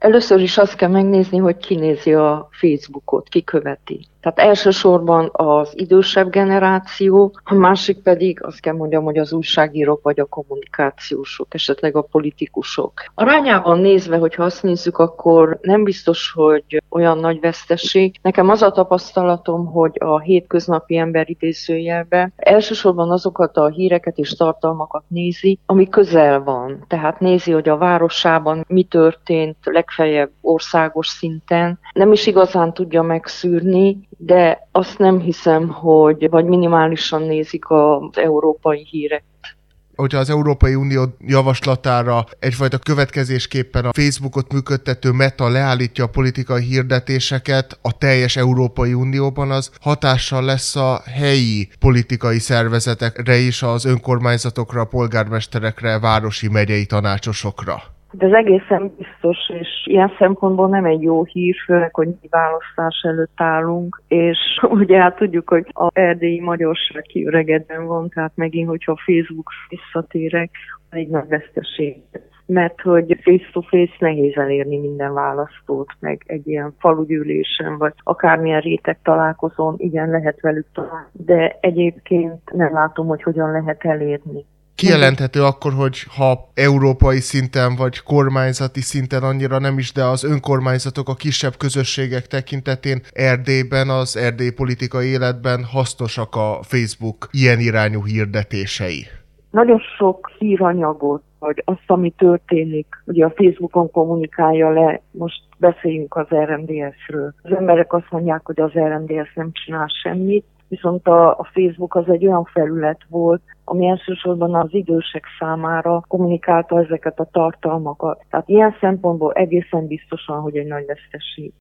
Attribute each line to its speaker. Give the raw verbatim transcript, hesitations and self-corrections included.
Speaker 1: Először is azt kell megnézni, hogy ki nézi a Facebookot, ki követi. Tehát elsősorban az idősebb generáció, a másik pedig azt kell mondjam, hogy az újságírók vagy a kommunikációsok, esetleg a politikusok. Arányában nézve, hogyha azt nézzük, akkor nem biztos, hogy olyan nagy veszteség. Nekem az a tapasztalatom, hogy a hétköznapi ember idézőjelben elsősorban azokat a híreket és tartalmakat nézi, ami közel van. Tehát nézi, hogy a városában mi történt, legfeljebb országos szinten. Nem is igazán tudja megszűrni, de azt nem hiszem, hogy vagy minimálisan nézik az európai hírek.
Speaker 2: Hogyha az Európai Unió javaslatára egyfajta következésképpen a Facebookot működtető Meta leállítja a politikai hirdetéseket a teljes Európai Unióban, az hatással lesz a helyi politikai szervezetekre is, az önkormányzatokra, a polgármesterekre, városi megyei tanácsosokra.
Speaker 1: De ez egészen biztos, és ilyen szempontból nem egy jó hír, főleg, hogy mi választás előtt állunk, és ugye hát tudjuk, hogy az erdélyi magyarság kiöregedben van, tehát megint, hogyha a Facebook visszatérek, egy nagy veszteség. Mert hogy face-to-face nehéz elérni minden választót, meg egy ilyen falugyűlésen, vagy akármilyen réteg találkozón, igen, lehet velük találni, de egyébként nem látom, hogy hogyan lehet elérni.
Speaker 2: Kijelenthető akkor, hogy ha európai szinten vagy kormányzati szinten annyira nem is, de az önkormányzatok a kisebb közösségek tekintetén Erdélyben, az erdélyi politikai életben hasznosak a Facebook ilyen irányú hirdetései.
Speaker 1: Nagyon sok híranyagot, vagy azt, ami történik, ugye a Facebookon kommunikálja le, most beszéljünk az er em dé es-ről. Az emberek azt mondják, hogy az er em dé es nem csinál semmit, viszont a, a Facebook az egy olyan felület volt, ami elsősorban az idősek számára kommunikálta ezeket a tartalmakat. Tehát ilyen szempontból egészen biztosan, hogy egy nagy veszteség.